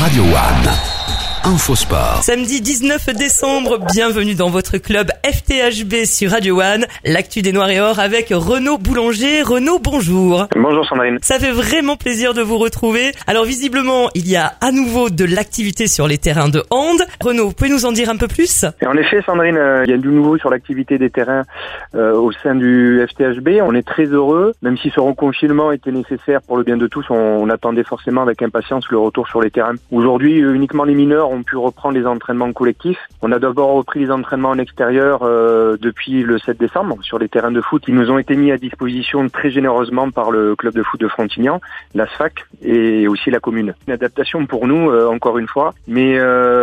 Radio One. Infosport. Samedi 19 décembre, bienvenue dans votre club FTHB sur Radio One. L'actu des Noirs et Or avec Renaud Boulanger. Renaud, bonjour. Bonjour Sandrine. Ça fait vraiment plaisir de vous retrouver. Alors visiblement, il y a à nouveau de l'activité sur les terrains de hand. Renaud, vous pouvez nous en dire un peu plus ? Et en effet Sandrine, il y a du nouveau sur l'activité des terrains au sein du FTHB. On est très heureux, même si ce reconfinement était nécessaire pour le bien de tous, on attendait forcément avec impatience le retour sur les terrains. Aujourd'hui, uniquement les mineurs ont pu reprendre les entraînements collectifs. On a d'abord repris les entraînements en extérieur depuis le 7 décembre sur les terrains de foot. Ils nous ont été mis à disposition très généreusement par le club de foot de Frontignan, la SFAC et aussi la commune. Une adaptation pour nous, encore une fois, mais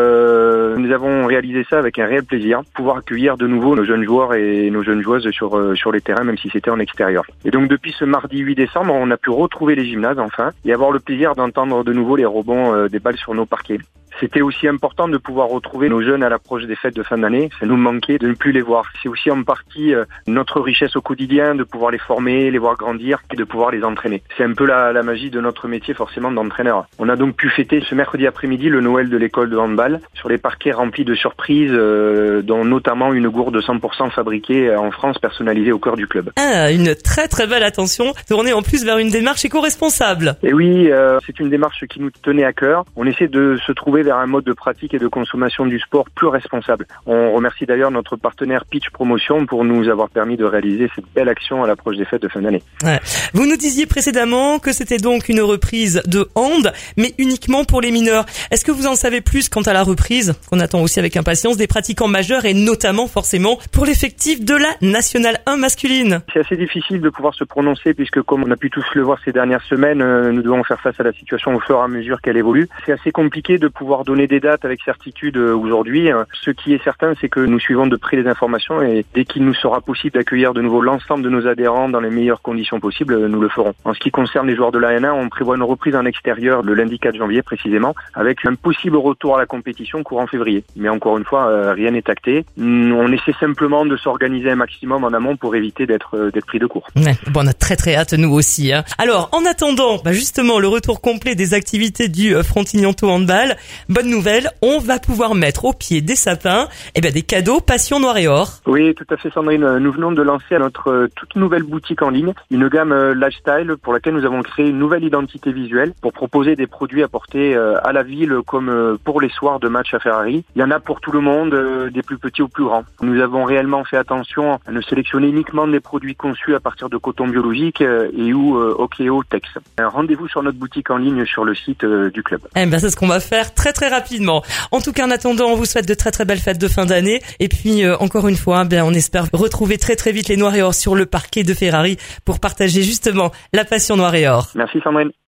nous avons réalisé ça avec un réel plaisir, pouvoir accueillir de nouveau nos jeunes joueurs et nos jeunes joueuses sur les terrains, même si c'était en extérieur. Et donc depuis ce mardi 8 décembre, on a pu retrouver les gymnases enfin et avoir le plaisir d'entendre de nouveau les rebonds des balles sur nos parquets. C'était aussi important de pouvoir retrouver nos jeunes à l'approche des fêtes de fin d'année. Ça nous manquait de ne plus les voir. C'est aussi en partie notre richesse au quotidien de pouvoir les former, les voir grandir et de pouvoir les entraîner. C'est un peu la magie de notre métier forcément d'entraîneur. On a donc pu fêter ce mercredi après-midi le Noël de l'école de handball sur les parquets remplis de surprises, dont notamment une gourde 100% fabriquée en France personnalisée au cœur du club. Ah, une très très belle attention, tournée en plus vers une démarche éco-responsable. Et oui, c'est une démarche qui nous tenait à cœur. On essaie de se trouver vers un mode de pratique et de consommation du sport plus responsable. On remercie d'ailleurs notre partenaire Pitch Promotion pour nous avoir permis de réaliser cette belle action à l'approche des fêtes de fin d'année. Ouais. Vous nous disiez précédemment que c'était donc une reprise de hand, mais uniquement pour les mineurs. Est-ce que vous en savez plus quant à la reprise, qu'on attend aussi avec impatience, des pratiquants majeurs et notamment forcément pour l'effectif de la Nationale 1 masculine ? C'est assez difficile de pouvoir se prononcer puisque comme on a pu tous le voir ces dernières semaines, nous devons faire face à la situation au fur et à mesure qu'elle évolue. C'est assez compliqué de pouvoir donner des dates avec certitude aujourd'hui. Ce qui est certain, c'est que nous suivons de près les informations et dès qu'il nous sera possible d'accueillir de nouveau l'ensemble de nos adhérents dans les meilleures conditions possibles, nous le ferons. En ce qui concerne les joueurs de la N1, on prévoit une reprise en extérieur le lundi 4 janvier précisément, avec un possible retour à la compétition courant février. Mais encore une fois, rien n'est acté. On essaie simplement de s'organiser un maximum en amont pour éviter d'être pris de court. Ouais, bon, on a très très hâte nous aussi. Alors, en attendant, justement, le retour complet des activités du Frontignanto Handball, bonne nouvelle, on va pouvoir mettre au pied des sapins des cadeaux Passion Noir et Or. Oui, tout à fait Sandrine. Nous venons de lancer notre toute nouvelle boutique en ligne, une gamme lifestyle pour laquelle nous avons créé une nouvelle identité visuelle pour proposer des produits à porter à la ville comme pour les soirs de match à Ferrari. Il y en a pour tout le monde, des plus petits aux plus grands. Nous avons réellement fait attention à ne sélectionner uniquement des produits conçus à partir de coton biologique et ou Okeo Tex. Rendez-vous sur notre boutique en ligne sur le site du club. C'est ce qu'on va faire très très rapidement. En tout cas, en attendant, on vous souhaite de très très belles fêtes de fin d'année. Et puis, encore une fois, on espère retrouver très très vite les Noirs et Or sur le parquet de Ferrari pour partager justement la passion Noir et Or. Merci Sandrine.